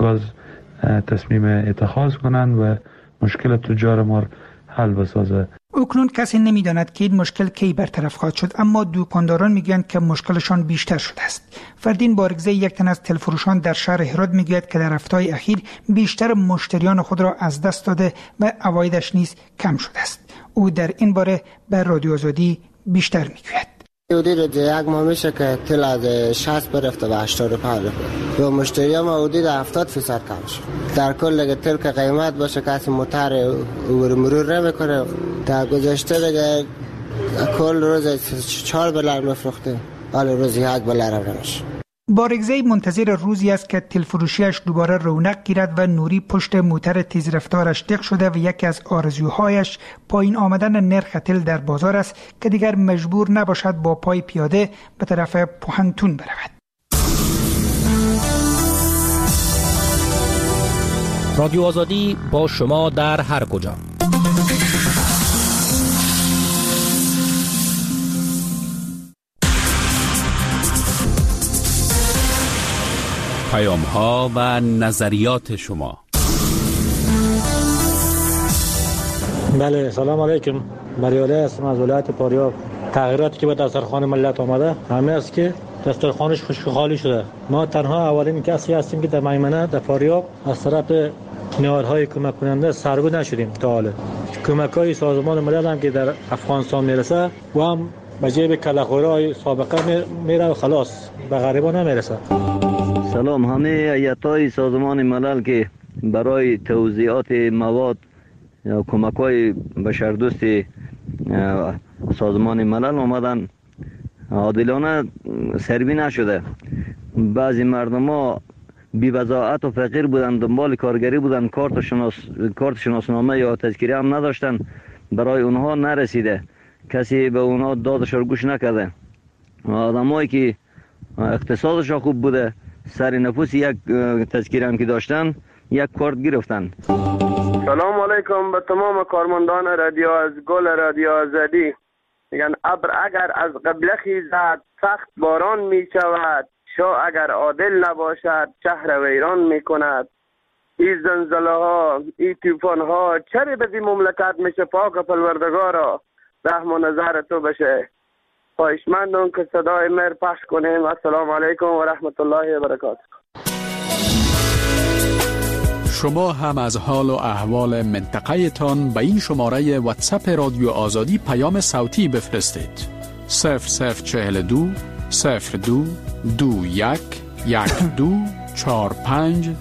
گاز تصمیم اتخاذ کنند و مشکل تجار ما حل بسازه. اکنون کسی نمیداند که این مشکل کی برطرف خواهد شد، اما دکانداران میگویند که مشکلشان بیشتر شده است. فردین بارگزی، یک تن از تلفروشان در شهر هرات، میگوید که در هفته‌های اخیر بیشتر مشتریان خود را از دست داده و عوایدش نیز کم شده است. او در این باره به رادیو آزادی بیشتر میگوید. حدود یک ماه میشه که تل از 60 برفته به 85 رفته و مشتری ما حدود 70% کم شد. در کل دیگه تل که قیمت باشه کسی موتر مرور نمیکنه. در گذشته دیگه کل روز 4 $، میفروخته، حالا روز 1 $. نمیشه. بارگزی منتظر روزی است که تلفروشیش دوباره رونق گیرد و نوری پشت موتر تیز رفتارش دق شده و یکی از آرزوهایش پایین آمدن نرخ تل در بازار است که دیگر مجبور نباشد با پای پیاده به طرف پوهنتون برود. رادیو آزادی با شما در هر کجا. پیام‌ها و نظریات شما. بله، سلام علیکم. بریاله هستم از ولایت فاریاب. تغییراتی که به دسترخوان ملت آمده همه است که دسترخوانش خشک و خالی شده. ما تنها اولین کسی هستیم که در میمنه در فاریاب از طرف نهادهای کمک کننده سرگو نشدیم تا حالا. کمک‌های سازمان ملل هم که در افغانستان میرسه و هم به جیب کلاغ‌خورای سابقه میره و خلاص به غریبان نمیرسه. سلام. همه هیئت‌های سازمان ملل که برای توزیعات مواد یا کمک‌های بشردوست سازمان ملل آمدن، عادلانه سروی نشده. بعضی مردم‌ها بی‌وضاحت و فقیر بودن، دنبال کارگری بودن، کارت شناسنامه یا تذکره هم نداشتن، برای اونها نرسیده، کسی به اونها دادش رو گوش نکرده. آدمایی که اقتصادشون خوب بوده، سر نفوس یک تذکیره هم که داشتن، یک کارت گرفتن. سلام علیکم به تمام کارمندان رادیو از گل رادیو آزادی. میگن ابر اگر از قبله خیزد سخت باران می شود، شاه اگر عادل نباشد شهر ویران می کند. این زلزله ها، این طوفان ها چرا به این مملکت میشه؟ پاک پروردگارا رحم و نظر تو بشه. خواهشمندم که صدای مهر پخش کنیم. السلام علیکم و رحمت الله و برکاته. شما هم از حال و احوال منطقه تان به این شماره واتساپ رادیو آزادی پیام صوتی بفرستید. 0042 02 21 12 45